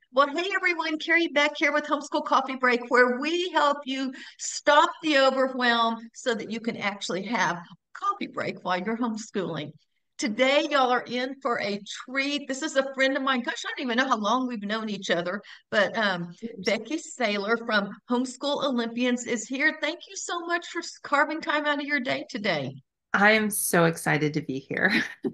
Well, hey everyone, Carrie Beck here with Homeschool Coffee Break, where we help you stop the overwhelm so that you can actually have a coffee break while you're homeschooling. Today, y'all are in for a treat. This is a friend of mine. Gosh, I don't even know how long we've known each other, but Becky Saylor from Homeschool Olympians is here. Thank you so much for carving time out of your day today. I am so excited to be here.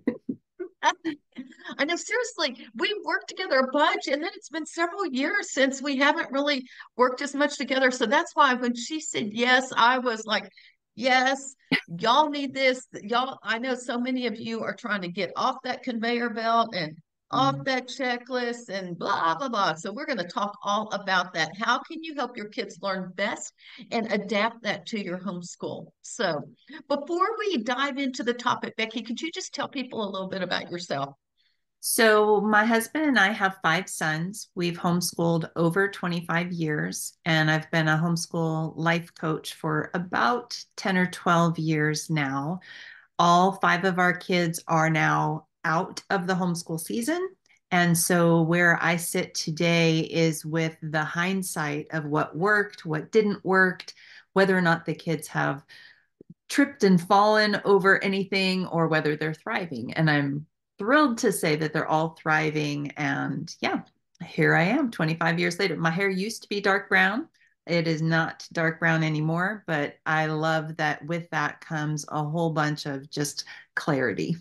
I know, seriously, we worked together a bunch, and then it's been several years since we haven't really worked as much together. So that's why when she said yes, I was like, yes, y'all need this. Y'all, I know so many of you are trying to get off that conveyor belt and off Mm. that checklist and blah, blah, blah. So we're going to talk all about that. How can you help your kids learn best and adapt that to your homeschool? So before we dive into the topic, Becky, could you just tell people a little bit about yourself? So, my husband and I have five sons. We've homeschooled over 25 years, and I've been a homeschool life coach for about 10 or 12 years now. All five of our kids are now out of the homeschool season. And so, where I sit today is with the hindsight of what worked, what didn't work, whether or not the kids have tripped and fallen over anything or whether they're thriving. And I'm thrilled to say that they're all thriving. And yeah, here I am 25 years later. My hair used to be dark brown. It is not dark brown anymore, but I love that with that comes a whole bunch of just clarity.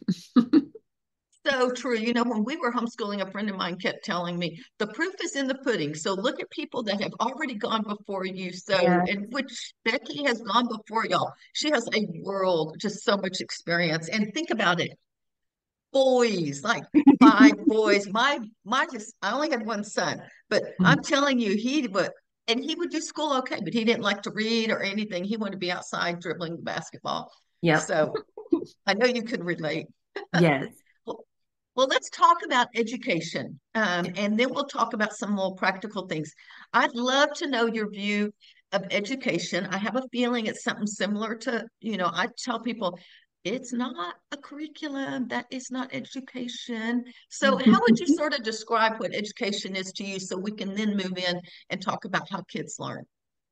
So true. You know, when we were homeschooling, a friend of mine kept telling me the proof is in the pudding. So look at people that have already gone before you. So, Yeah. and which Becky has gone before y'all. She has a world, just so much experience. And think about it, boys, like five boys. My just, I only had one son, but I'm telling you, he would, and he would do school okay, but he didn't like to read or anything. He wanted to be outside dribbling the basketball. Yep. So I know you can relate. Yes. Well, well, let's talk about education, and then we'll talk about some more practical things. I'd love to know your view of education. I have a feeling it's something similar to, I tell people it's not a curriculum, that is not education. So, how would you sort of describe what education is to you so we can then move in and talk about how kids learn?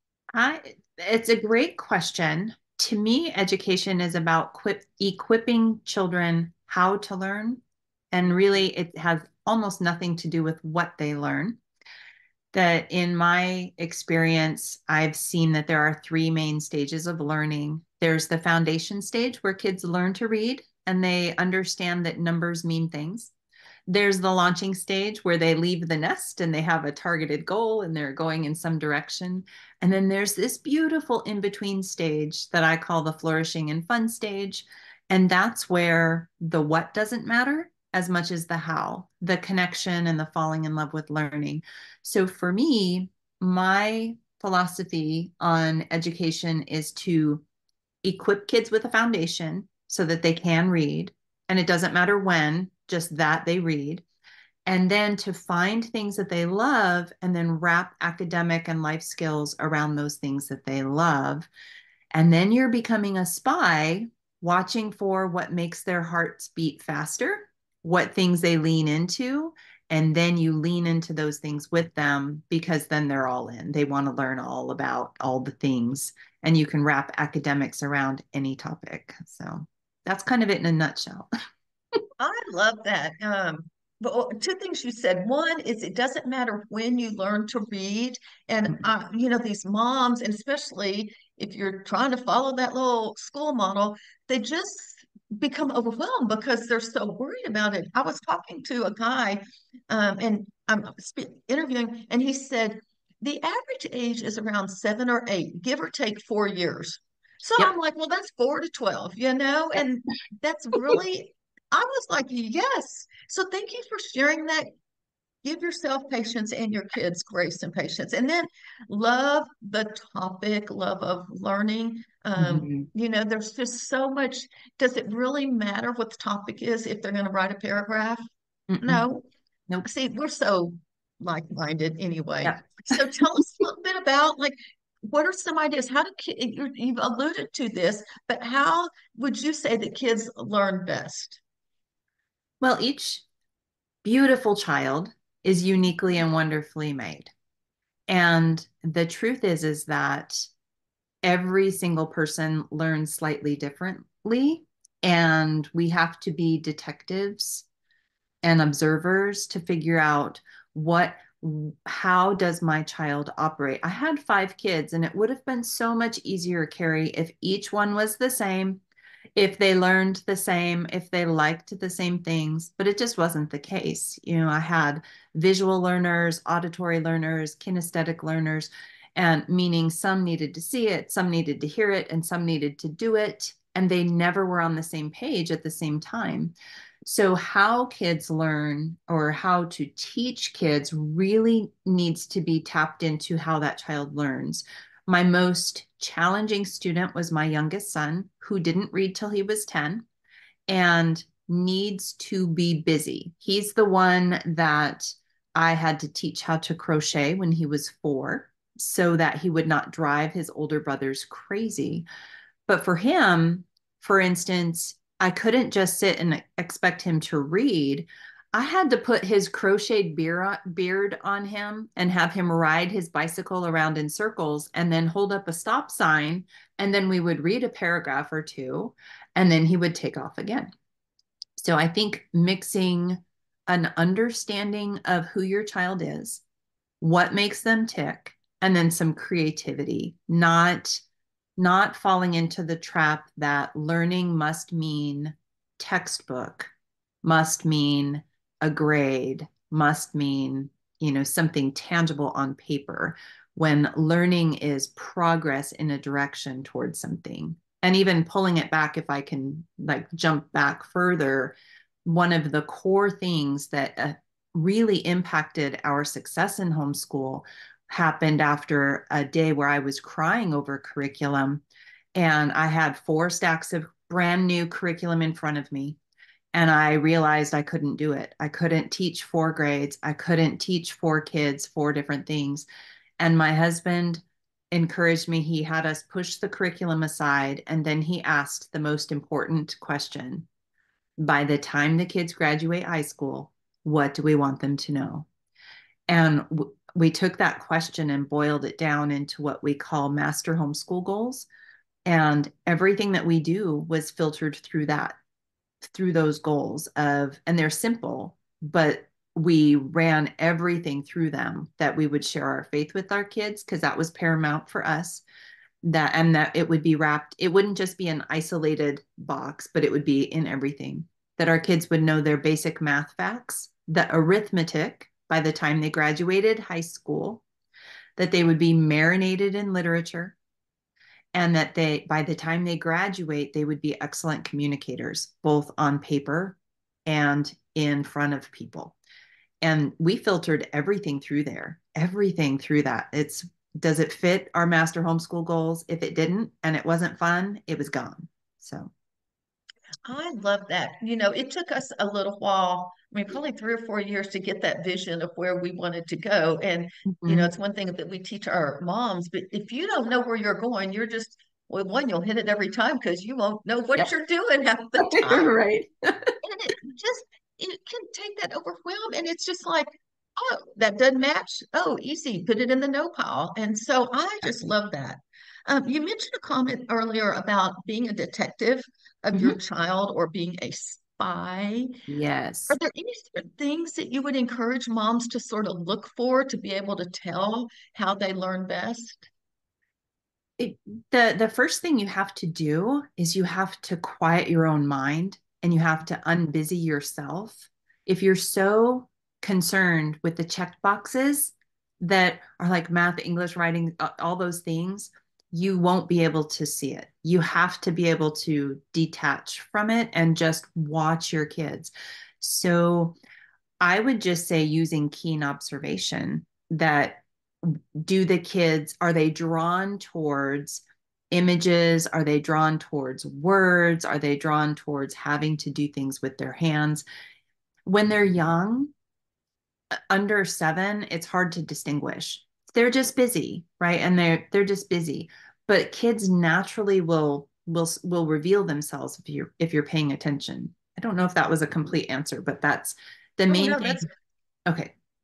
It's a great question. To me, education is about equipping children how to learn. And really, it has almost nothing to do with what they learn. That in my experience, I've seen that there are three main stages of learning. There's the foundation stage where kids learn to read and they understand that numbers mean things. There's the launching stage where they leave the nest and they have a targeted goal and they're going in some direction. And then there's this beautiful in between stage that I call the flourishing and fun stage. And that's where the what doesn't matter as much as the how, the connection and the falling in love with learning. So for me, my philosophy on education is to equip kids with a foundation so that they can read. And it doesn't matter when, just that they read. And then to find things that they love and then wrap academic and life skills around those things that they love. And then you're becoming a spy watching for what makes their hearts beat faster, what things they lean into. And then you lean into those things with them because then they're all in. They want to learn all about all the things. And you can wrap academics around any topic. So that's kind of it in a nutshell. I love that. But two things you said. One is it doesn't matter when you learn to read. And, these moms, and especially if you're trying to follow that little school model, they just become overwhelmed because they're so worried about it. I was talking to a guy, and I'm interviewing, and he said the average age is around 7 or 8, give or take 4 years. So I'm Yep. like, well, that's 4 to 12, and that's really I was like, yes. So thank you for sharing that. Give yourself patience and your kids grace and patience. And then love the topic, love of learning. Mhm. There's just so much. Does it really matter what the topic is if they're going to write a paragraph? Mm-mm. No. Nope. See, we're so like-minded anyway. Yep. So tell us a little bit about like what are some ideas? How do you've alluded to this, but how would you say that kids learn best? Well, each beautiful child is uniquely and wonderfully made. And the truth is that every single person learns slightly differently. And we have to be detectives and observers to figure out what how does my child operate. I had 5 kids, and it would have been so much easier, Carrie, if each one was the same, if they learned the same, if they liked the same things, but it just wasn't the case. I had visual learners, auditory learners, kinesthetic learners, and meaning some needed to see it, some needed to hear it, and some needed to do it, and they never were on the same page at the same time. So how kids learn or how to teach kids really needs to be tapped into how that child learns. My most challenging student was my youngest son, who didn't read till he was 10 and needs to be busy. He's the one that I had to teach how to crochet when he was 4 so that he would not drive his older brothers crazy. But for him, for instance, I couldn't just sit and expect him to read. I had to put his crocheted beard on him and have him ride his bicycle around in circles and then hold up a stop sign. And then we would read a paragraph or two, and then he would take off again. So I think mixing an understanding of who your child is, what makes them tick, and then some creativity, not falling into the trap that learning must mean textbook, must mean a grade, must mean, something tangible on paper, when learning is progress in a direction towards something. And even pulling it back, if I can like jump back further, one of the core things that really impacted our success in homeschool happened after a day where I was crying over curriculum. And I had 4 stacks of brand new curriculum in front of me. And I realized I couldn't do it. I couldn't teach 4 grades. I couldn't teach 4 kids 4 different things. And my husband encouraged me. He had us push the curriculum aside. And then he asked the most important question: by the time the kids graduate high school, what do we want them to know? And we took that question and boiled it down into what we call master homeschool goals. And everything that we do was filtered through those goals and they're simple, but we ran everything through them, that we would share our faith with our kids, because that was paramount for us. That it would be wrapped, it wouldn't just be an isolated box, but it would be in everything. That our kids would know their basic math facts, the arithmetic by the time they graduated high school, that they would be marinated in literature, and that by the time they graduate, they would be excellent communicators, both on paper and in front of people. And we filtered everything through there, everything through that. Does it fit our master homeschool goals? If it didn't and it wasn't fun, it was gone. So I love that. It took us a little while, I mean, probably 3 or 4 years to get that vision of where we wanted to go. And, mhm. it's one thing that we teach our moms, but if you don't know where you're going, you're just, well, one, you'll hit it every time because you won't know what Yep. you're doing half the time. Right. And it can take that overwhelm. And it's just like, oh, that doesn't match. Oh, easy, put it in the no pile. And so I just Exactly. love that. You mentioned a comment earlier about being a detective of your Mhm. child or being a spy. Are Yes. there any sort of things that you would encourage moms to sort of look for to be able to tell how they learn best? it, the first thing you have to do is you have to quiet your own mind, and you have to unbusy yourself. If you're so concerned with the checked boxes that are like math, English, writing, all those things, you won't be able to see it. You have to be able to detach from it and just watch your kids. So I would just say, using keen observation, that do the kids, are they drawn towards images? Are they drawn towards words? Are they drawn towards having to do things with their hands? When they're young, under 7, it's hard to distinguish. They're just busy, right? And they're just busy. But kids naturally will reveal themselves if you're paying attention. I don't know if that was a complete answer, but that's the Oh main no, thing. that's Okay.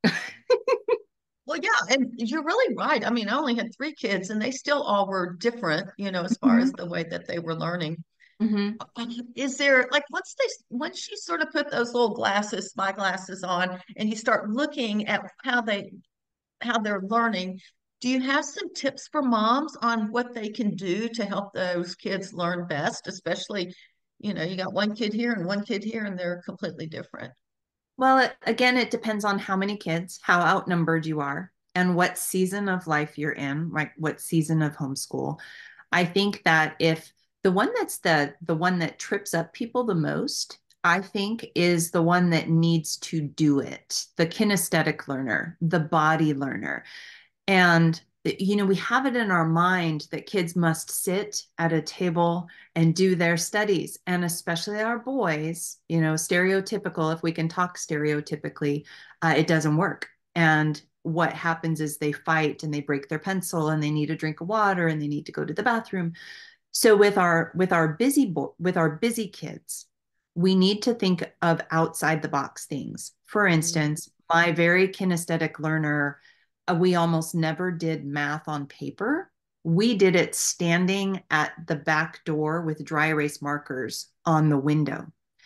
Well, yeah, and you're really right. I mean, I only had three kids and they still all were different, as far as Mhm. the way that they were learning. Mhm. Is there like once you sort of put those little glasses, spy glasses on, and you start looking at how they're learning, do you have some tips for moms on what they can do to help those kids learn best? Especially, you got one kid here and one kid here, and they're completely different. Well, again, it depends on how many kids, how outnumbered you are, and what season of life you're in, like what season of homeschool. I think that if the one that's the one that trips up people the most, I think is the one that needs to do it, the kinesthetic learner, the body learner. And, we have it in our mind that kids must sit at a table and do their studies. And especially our boys, stereotypical, if we can talk stereotypically, it doesn't work. And what happens is they fight and they break their pencil and they need a drink of water and they need to go to the bathroom. So with our busy kids, we need to think of outside the box things. For Mm. instance, my very kinesthetic learner, we almost never did math on paper. We did it standing at the back door with dry erase markers on the window.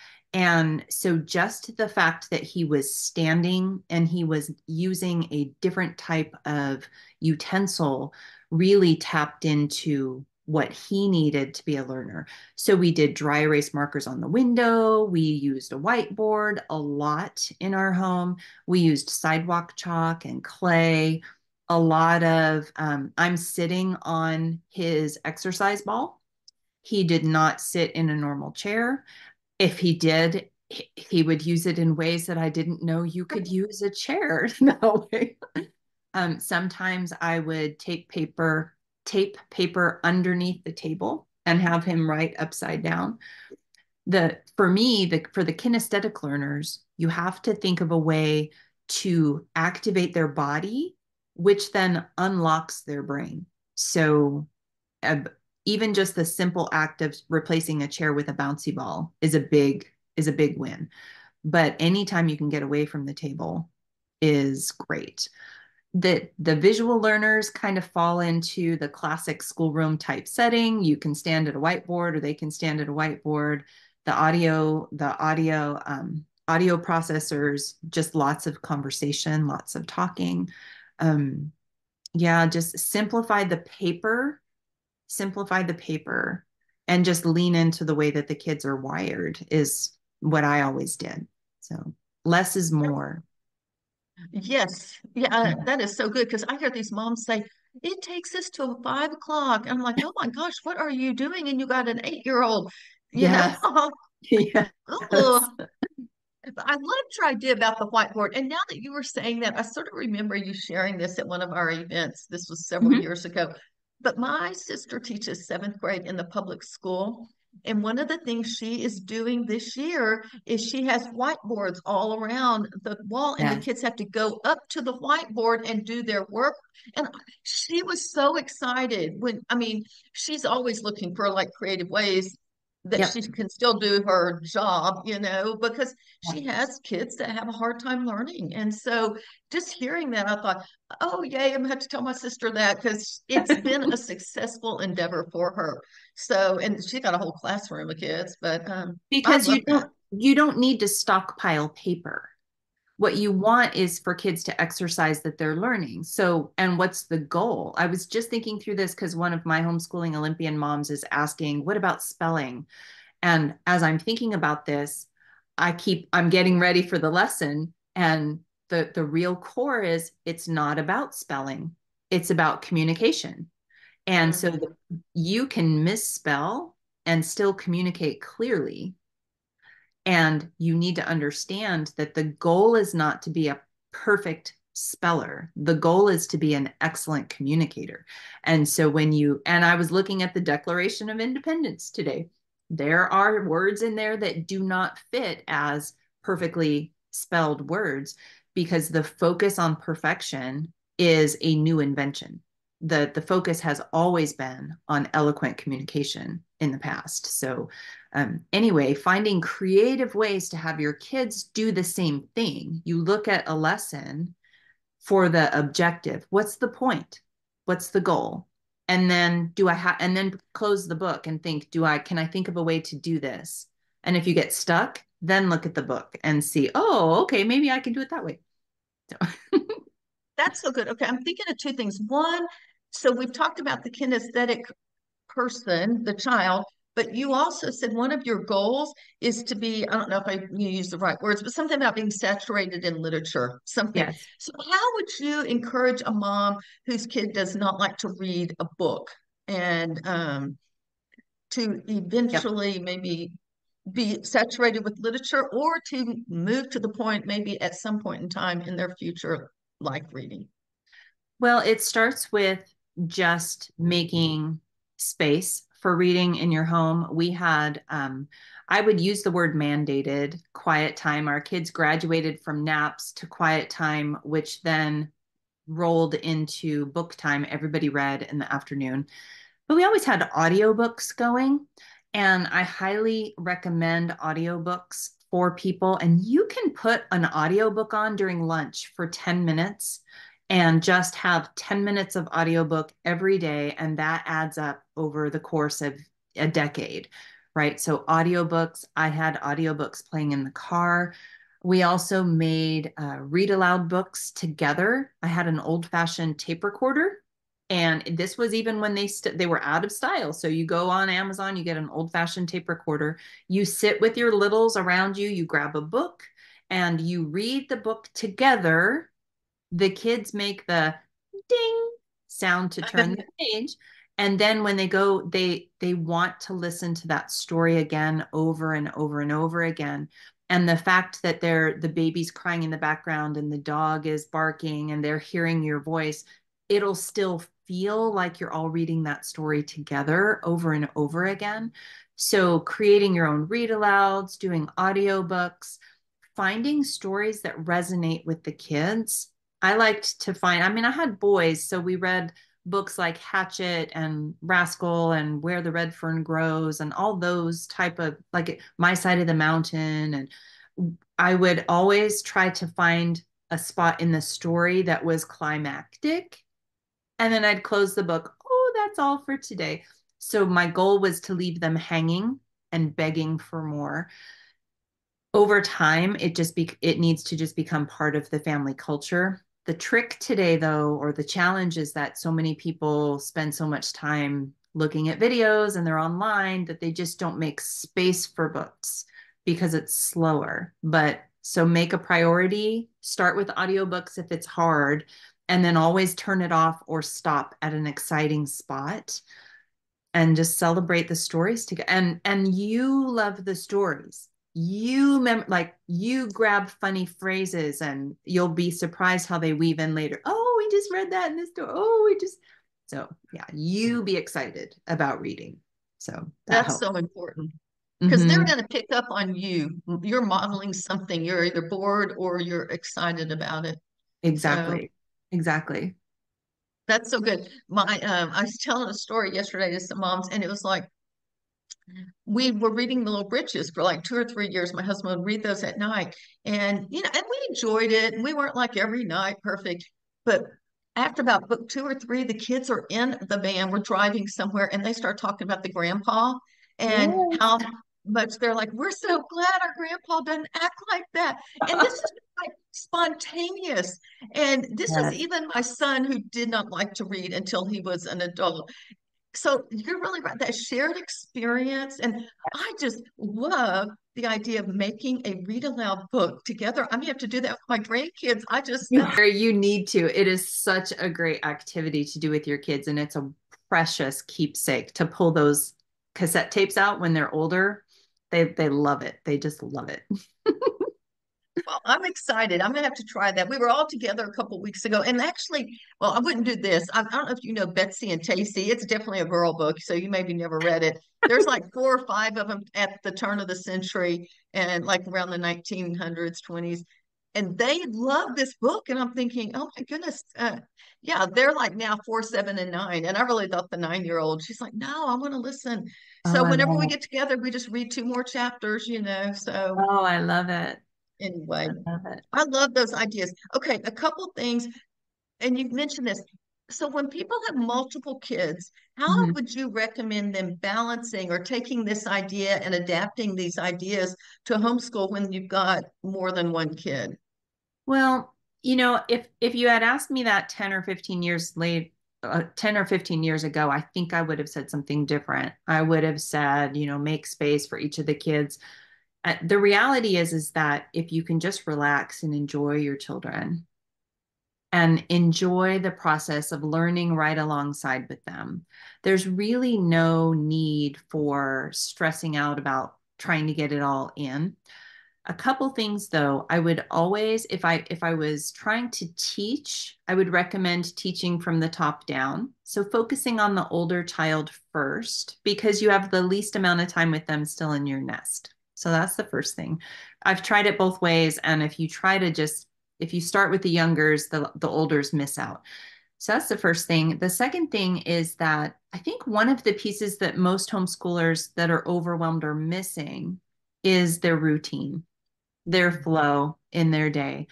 And so just the fact that he was standing and he was using a different type of utensil really tapped into what he needed to be a learner. So we did dry erase markers on the window. We used a whiteboard a lot in our home. We used sidewalk chalk and clay. A lot of, I'm sitting on his exercise ball. He did not sit in a normal chair. If he did, he would use it in ways that I didn't know you could use a chair that way. Sometimes I would tape paper underneath the table and have him write upside down. For the kinesthetic learners, you have to think of a way to activate their body, which then unlocks their brain. So uh, even just the simple act of replacing a chair with a bouncy ball is a big win. But anytime you can get away from the table is great. The visual learners kind of fall into the classic schoolroom type setting. You can stand at a whiteboard or they can stand at a whiteboard. The audio processors, just lots of conversation, lots of talking. Um, yeah, just simplify the paper and just lean into the way that the kids are wired is what I always did. So less is more. Yes, yeah, Yeah. that is so good because I hear these moms say, it takes us till 5 o'clock. And I'm like, oh my gosh, what are you doing? And you got an 8-year-old, you know? Yes. Yes. Ugh. I loved your idea about the whiteboard. And now that you were saying that, I sort of remember you sharing this at one of our events. This was several Mhm. years ago. But my sister teaches seventh grade in the public school. And one of the things she is doing this year is she has whiteboards all around the wall, and the Yes. kids have to go up to the whiteboard and do their work. And she was so excited I mean, she's always looking for like creative ways that Yep. she can still do her job, because she has kids that have a hard time learning. And so just hearing that, I thought, oh, yay, I'm going to have to tell my sister that because it's been a successful endeavor for her. So, and she got a whole classroom of kids, but I Because love you that. don't you don't need to stockpile paper. What you want is for kids to exercise that they're learning. So, and what's the goal? I was just thinking through this because one of my homeschooling Olympian moms is asking, what about spelling? And as I'm thinking about this, I'm getting ready for the lesson. And the real core is it's not about spelling, it's about communication. And so Mhm. you can misspell and still communicate clearly. And you need to understand that the goal is not to be a perfect speller. The goal is to be an excellent communicator. And so and I was looking at the Declaration of Independence today. There are words in there that do not fit as perfectly spelled words because the focus on perfection is a new invention. The focus has always been on eloquent communication in the past. So anyway, finding creative ways to have your kids do the same thing. You look at a lesson for the objective. What's the point? What's the goal? And then and then close the book and think, can I think of a way to do this? And if you get stuck, then look at the book and see, oh, okay, maybe I can do it that way. So. That's so good. Okay, I'm thinking of two things. One, so we've talked about the kinesthetic person, the child, but you also said one of your goals is to be, I don't know if you use the right words, but something about being saturated in literature, something. Yes. So how would you encourage a mom whose kid does not like to read a book and to Yep. eventually maybe be saturated with literature or to move to the point maybe at some point in time in their future like reading? Well, it starts with just making space for reading in your home. We had, I would use the word mandated quiet time. Our kids graduated from naps to quiet time, which then rolled into book time. Everybody read in the afternoon. But we always had audiobooks going, and I highly recommend audiobooks for people. And you can put an audiobook on during lunch for 10 minutes and just have 10 minutes of audiobook every day, and that adds up over the course of a decade, right? So audiobooks, I had audiobooks playing in the car. We also made read aloud books together. I had an old fashioned tape recorder, and this was even when they were out of style. So you go on Amazon, you get an old fashioned tape recorder, you sit with your littles around you, you grab a book, and you read the book together. The kids make the ding sound to turn the page. And then when they go, they want to listen to that story again over and over and over again. And the fact that the baby's crying in the background and the dog is barking and they're hearing your voice, it'll still feel like you're all reading that story together over and over again. So creating your own read alouds, doing audiobooks, finding stories that resonate with the kids. I liked to find, I mean, I had boys, so we read books like Hatchet and Rascal and Where the Red Fern Grows and all those type of, like My Side of the Mountain. And I would always try to find a spot in the story that was climactic. And then I'd close the book. Oh, that's all for today. So my goal was to leave them hanging and begging for more. Over time, it needs to just become part of the family culture. The trick today, though, or the challenge, is that so many people spend so much time looking at videos and they're online that they just don't make space for books because it's slower. But so make a priority, start with audiobooks if it's hard, and then always turn it off or stop at an exciting spot and just celebrate the stories together. And you love the stories. Like you grab funny phrases and you'll be surprised how they weave in later. Oh, we just read that in this story. Oh, so yeah, you be excited about reading. So that That's helps. so important because they're Mm-hmm. going to pick up on you. You're modeling something. You're either bored or you're excited about it. So Exactly. Exactly. that's so good. I was telling a story yesterday to some moms, and it was like we were reading the Little Britches for like 2 or 3 years. My husband would read those at night, and and we enjoyed it. And we weren't like every night perfect, but after about book 2 or 3, the kids are in the van. We're driving somewhere, and they start talking about the grandpa and Yes. how much they're like, "We're so glad our grandpa doesn't act like that." And this is like spontaneous. And this is Yes. even my son who did not like to read until he was an adult. So you're really right, that shared experience. And I just love the idea of making a read aloud book together. I may have to do that with my grandkids. You need to. It is such a great activity to do with your kids, and it's a precious keepsake to pull those cassette tapes out when they're older. They love it. They just love it. Well, I'm excited. I'm gonna have to try that. We were all together a couple weeks ago, and actually, well, I wouldn't do this. I don't know if you know Betsy and Tacy. It's definitely a girl book, so you maybe never read it. There's like 4 or 5 of them at the turn of the century, and like around the 1900s, 20s, and they love this book. And I'm thinking, oh my goodness, yeah, they're like now 4, 7, and 9. And I really thought the 9-year-old, she's like, no, I want to listen. Oh, So I whenever we love it. get together, we just read 2 more chapters. So Oh, I love it. anyway. I love it. I love those ideas. Okay, a couple things. and you've mentioned this. So when people have multiple kids, how Mhm. would you recommend them balancing or taking this idea and adapting these ideas to homeschool when you've got more than one kid? Well, if you had asked me that 10 or 15 years late, 10 or 15 years ago, I think I would have said something different. I would have said, make space for each of the kids. The reality is that if you can just relax and enjoy your children and enjoy the process of learning right alongside with them, there's really no need for stressing out about trying to get it all in. A couple things though, I would always, if I was trying to teach, I would recommend teaching from the top down. So focusing on the older child first, because you have the least amount of time with them still in your nest. So that's the first thing. I've tried it both ways. And if you start with the youngers, the olders miss out. So that's the first thing. The second thing is that I think one of the pieces that most homeschoolers that are overwhelmed are missing is their routine, their flow in their day.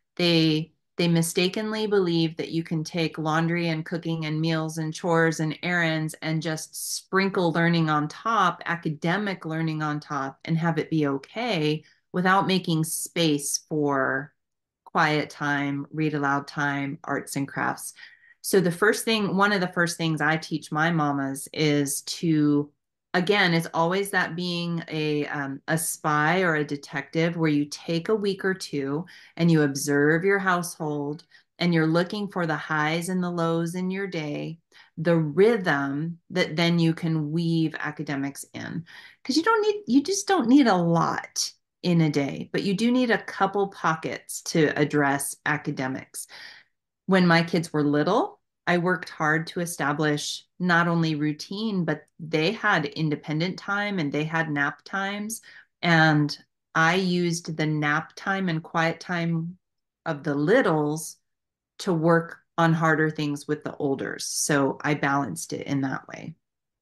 They mistakenly believe that you can take laundry and cooking and meals and chores and errands and just sprinkle learning on top, academic learning on top, and have it be okay without making space for quiet time, read aloud time, arts and crafts. So one of the first things I teach my mamas is to, again, is always that being a spy or a detective where you take a week or two and you observe your household and you're looking for the highs and the lows in your day, the rhythm that then you can weave academics in. Because you just don't need a lot in a day, but you do need a couple pockets to address academics. When my kids were little, I worked hard to establish not only routine, but they had independent time and they had nap times. And I used the nap time and quiet time of the littles to work on harder things with the olders. So I balanced it in that way.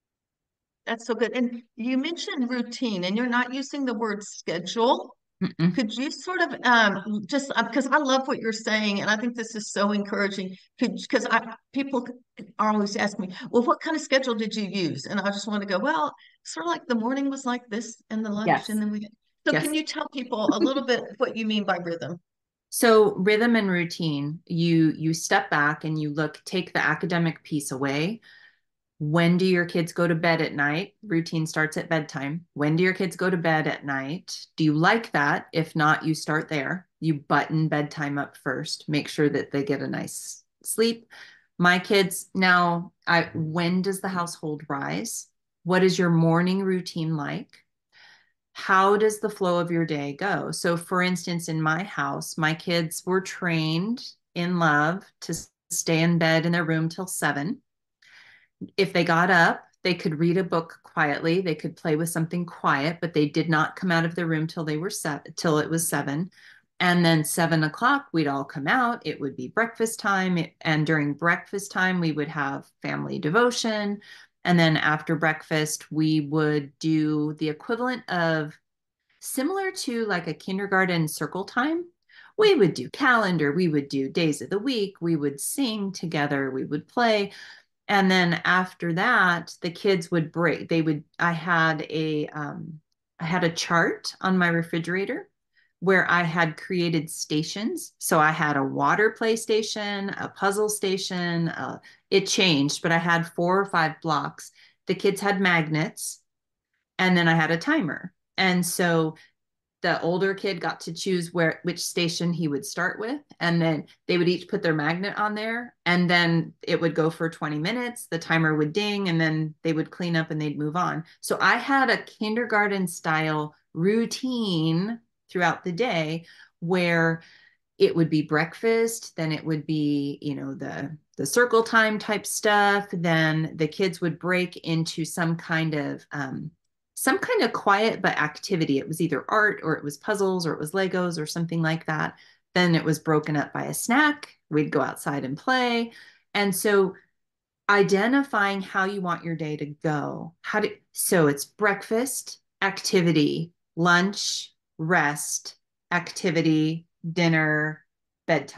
That's so good. And you mentioned routine, and you're not using the word schedule. Mm-mm. Could you sort of just because I love what you're saying, and I think this is so encouraging. Because I people are always asking me, well, what kind of schedule did you use? And I just want to go, well, sort of like the morning was like this, and the lunch, and Yes. then we. So can Yes. you tell people a little bit what you mean by rhythm? So rhythm and routine, you step back and you take the academic piece away. When do your kids go to bed at night? Routine starts at bedtime. When do your kids go to bed at night? Do you like that? If not, you start there. You button bedtime up first. Make sure that they get a nice sleep. My kids now, when does the household rise? What is your morning routine like? How does the flow of your day go? So, for instance, in my house, my kids were trained in love to stay in bed in their room till 7. If they got up, they could read a book quietly. They could play with something quiet, but they did not come out of the room till they were till it was 7. And then 7 o'clock, we'd all come out. It would be breakfast time. And during breakfast time, we would have family devotion. And then after breakfast, we would do the equivalent of similar to like a kindergarten circle time. We would do calendar, we would do days of the week, we would sing together, we would play. And then after that, the kids would break. I had a chart on my refrigerator where I had created stations. So I had a water play station, a puzzle station. It changed, but I had 4 or 5 blocks. The kids had magnets, and then I had a timer. And so the older kid got to choose which station he would start with, and then they would each put their magnet on there, and then it would go for 20 minutes, the timer would ding, and then they would clean up and they'd move on. So I had a kindergarten style routine throughout the day where it would be breakfast, then it would be, the circle time type stuff, then the kids would break into some kind of quiet but activity. It was either art or it was puzzles or it was Legos or something like that. Then it was broken up by a snack. We'd go outside and play. And so identifying how you want your day to go. So it's breakfast, activity, lunch, rest, activity, dinner, bedtime.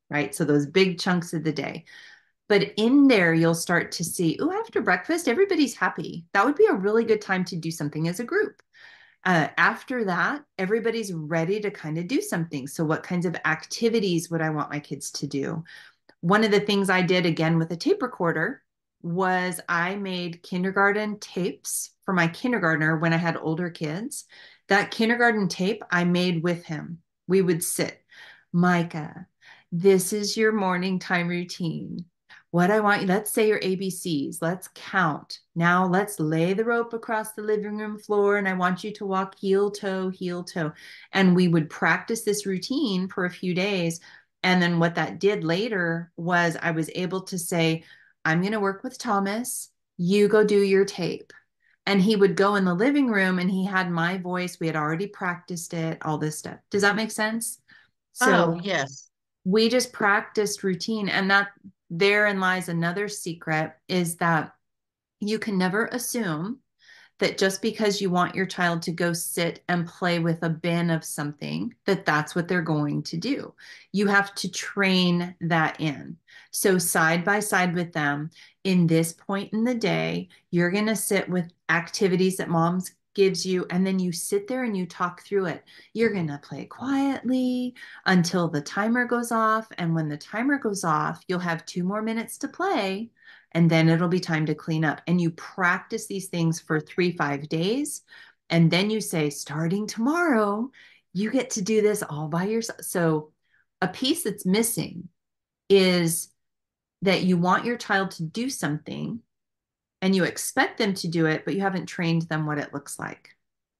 right? So those big chunks of the day. But in there, you'll start to see, oh, after breakfast, everybody's happy. That would be a really good time to do something as a group. After that, everybody's ready to kind of do something. So, what kinds of activities would I want my kids to do? One of the things I did again with a tape recorder was I made kindergarten tapes for my kindergartner when I had older kids. That kindergarten tape I made with him. We would sit, Micah, this is your morning time routine. What I want you, let's say your ABCs, let's count. Now let's lay the rope across the living room floor and I want you to walk heel toe, heel toe. And we would practice this routine for a few days. And then what that did later was I was able to say, I'm going to work with Thomas. You go do your tape. And he would go in the living room and he had my voice. We had already practiced it, all this stuff. Does that make sense? Oh, So yes. we just practiced routine. And that therein lies another secret is that you can never assume that just because you want your child to go sit and play with a bin of something, that that's what they're going to do. You have to train that in. So side by side with them, in this point in the day, you're going to sit with activities that mom's gives you, and then you sit there and you talk through it. You're going to play quietly until the timer goes off. And when the timer goes off, you'll have 2 more minutes to play and then it'll be time to clean up. And you practice these things for 3, 5 days. And then you say, starting tomorrow, you get to do this all by yourself. So a piece that's missing is that you want your child to do something and you expect them to do it, but you haven't trained them what it looks like.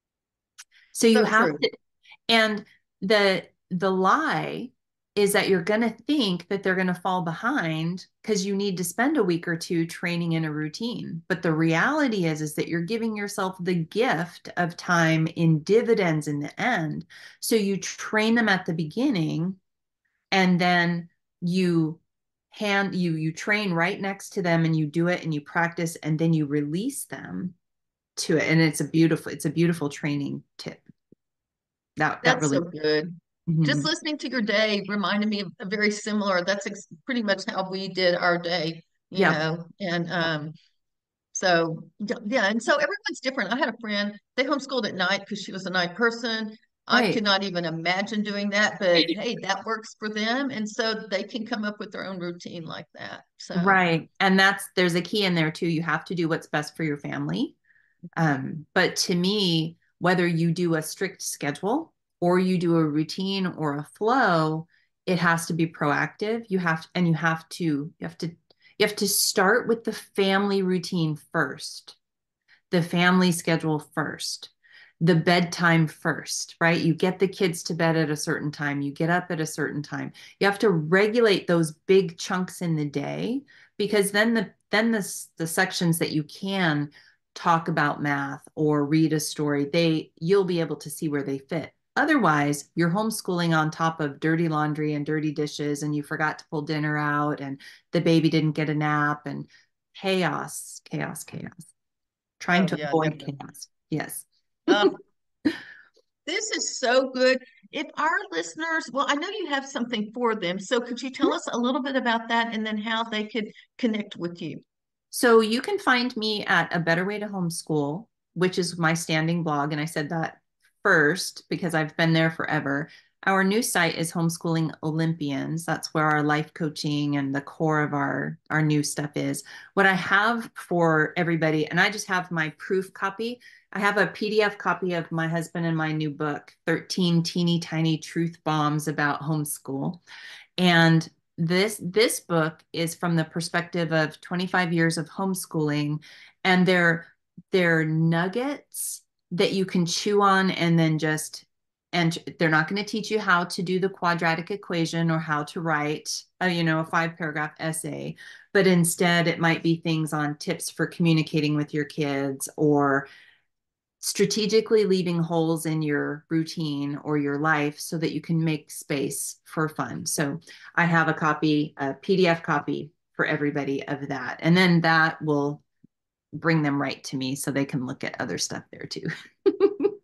So you So have true. to, and the lie is that you're going to think that they're going to fall behind because you need to spend a week or two training in a routine. But the reality is that you're giving yourself the gift of time in dividends in the end. So you train them at the beginning and then you you train right next to them and you do it and you practice and then you release them to it. And it's a beautiful training tip. That That's really. so good. Just Mhm. listening to your day reminded me of a very similar, that's pretty much how we did our day, Yep. and so yeah, and so everyone's different. I had a friend, they homeschooled at night because she was a night person. I could Right. not even imagine doing that, but hey, that works for them, and so they can come up with their own routine like that. So Right. And there's a key in there too. You have to do what's best for your family. But to me, whether you do a strict schedule or you do a routine or a flow, it has to be proactive. You have to start with the family routine first, the family schedule first, the bedtime first, right? You get the kids to bed at a certain time, you get up at a certain time. You have to regulate those big chunks in the day because then the sections that you can talk about math or read a story, you'll be able to see where they fit. Otherwise, you're homeschooling on top of dirty laundry and dirty dishes, and you forgot to pull dinner out, and the baby didn't get a nap, and chaos, chaos, chaos. Trying oh to yeah, avoid definitely. chaos. Yes. Uh, this is so good. If our listeners, well, I know you have something for them, so could you tell us a little bit about that and then how they could connect with you? So you can find me at A Better Way to Homeschool, which is my standing blog. And I said that first because I've been there forever. Our new site is Homeschooling Olympians. That's where our life coaching and the core of our new stuff is. What I have for everybody, and I just have my proof copy. I have a PDF copy of my husband and my new book, 13 Teeny Tiny Truth Bombs About Homeschool. And this book is from the perspective of 25 years of homeschooling, and they're nuggets that you can chew on and then just and they're not going to teach you how to do the quadratic equation or how to write a 5 paragraph essay, but instead it might be things on tips for communicating with your kids or strategically leaving holes in your routine or your life so that you can make space for fun. So I have a PDF copy for everybody of that. And then that will bring them right to me so they can look at other stuff there too.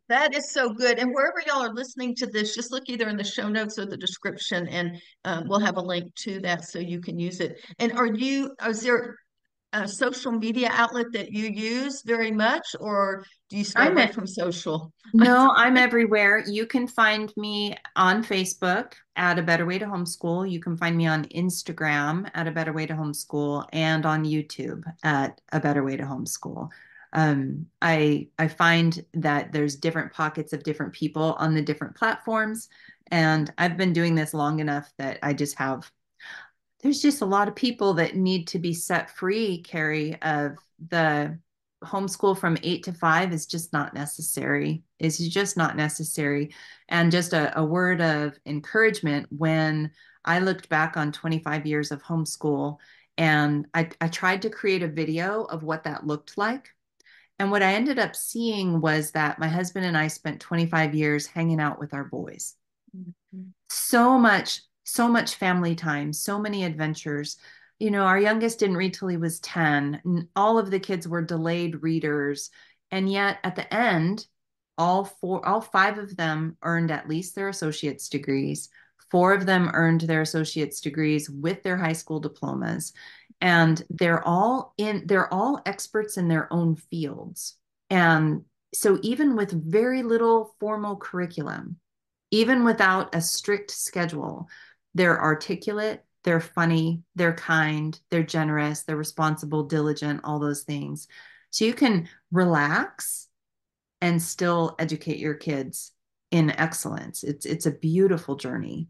That is so good. And wherever y'all are listening to this, just look either in the show notes or the description, and we'll have a link to that so you can use it. And is there a social media outlet that you use very much, or do you stay I'm away at, from social? no, I'm everywhere. You can find me on Facebook at A Better Way to Homeschool. You can find me on Instagram at A Better Way to Homeschool and on YouTube at A Better Way to Homeschool. I find that there's different pockets of different people on the different platforms, and I've been doing this long enough that I just have there's just a lot of people that need to be set free, Carrie, of the homeschool from 8 to 5 is just not necessary. It's just not necessary. And just a word of encouragement when I looked back on 25 years of homeschool and I tried to create a video of what that looked like. And what I ended up seeing was that my husband and I spent 25 years hanging out with our boys. Mhm. So much family time, so many adventures. Our youngest didn't read till he was 10. All of the kids were delayed readers. And yet at the end, all five of them earned at least their associate's degrees. Four of them earned their associate's degrees with their high school diplomas. And they're all experts in their own fields. And so even with very little formal curriculum, even without a strict schedule, they're articulate, they're funny, they're kind, they're generous, they're responsible, diligent, all those things. So you can relax and still educate your kids in excellence. It's a beautiful journey.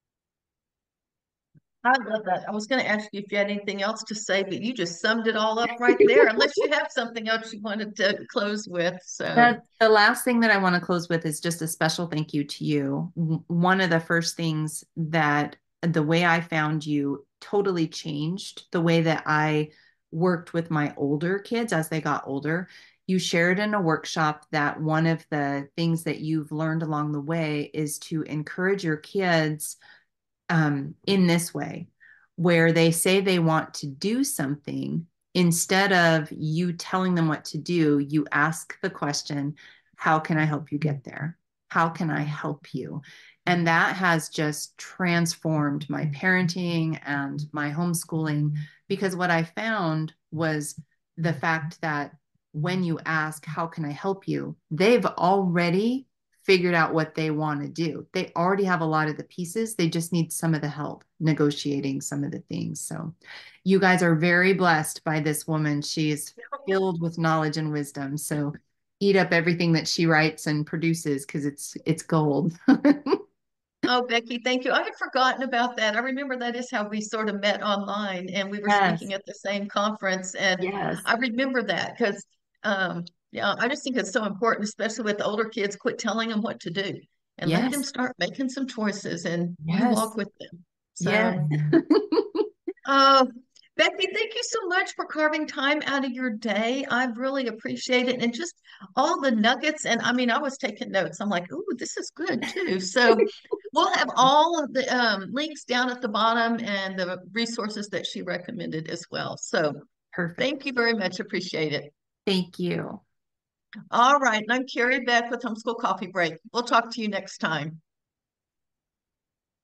I love that. I was going to ask you if you had anything else to say, but you just summed it all up right there, unless you have something else you wanted to close with. So, The last thing that I want to close with is just a special thank you to you. One of the first things that the way I found you totally changed the way that I worked with my older kids as they got older. You shared in a workshop that one of the things that you've learned along the way is to encourage your kids in this way, where they say they want to do something, instead of you telling them what to do, you ask the question, how can I help you get there? How can I help you? And that has just transformed my parenting and my homeschooling, because what I found was the fact that when you ask, how can I help you? They've already figured out what they want to do. They already have a lot of the pieces. They just need some of the help negotiating some of the things. So you guys are very blessed by this woman. She is filled with knowledge and wisdom. So eat up everything that she writes and produces, because it's gold. oh, Becky, thank you. I had forgotten about that. I remember that is how we sort of met online, and we were Yes. speaking at the same conference. And Yes. I remember that because, yeah, I just think it's so important, especially with the older kids, quit telling them what to do and let them Yes. start making some choices, and you Yes. walk with them. So, Yes. uh, Becky, thank you so much for carving time out of your day. I really appreciate it. And just all the nuggets. And I mean, I was taking notes. I'm like, ooh, this is good too. So we'll have all of the links down at the bottom and the resources that she recommended as well. So Perfect. thank you very much. Appreciate it. Thank you. All right. And I'm Carrie Beck with Homeschool Coffee Break. We'll talk to you next time.